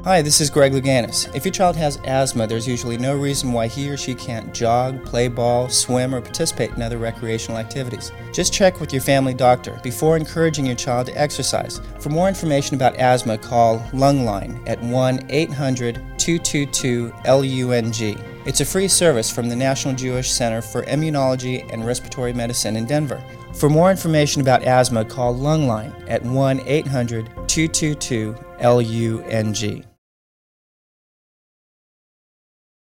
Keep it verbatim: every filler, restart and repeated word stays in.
Hi, this is Greg Louganis. If your child has asthma, there's usually no reason why he or she can't jog, play ball, swim, or participate in other recreational activities. Just check with your family doctor before encouraging your child to exercise. For more information about asthma, call LungLine at one eight hundred two two two L U N G. It's a free service from the National Jewish Center for Immunology and Respiratory Medicine in Denver. For more information about asthma, call LungLine at one eight hundred two two two L U N G.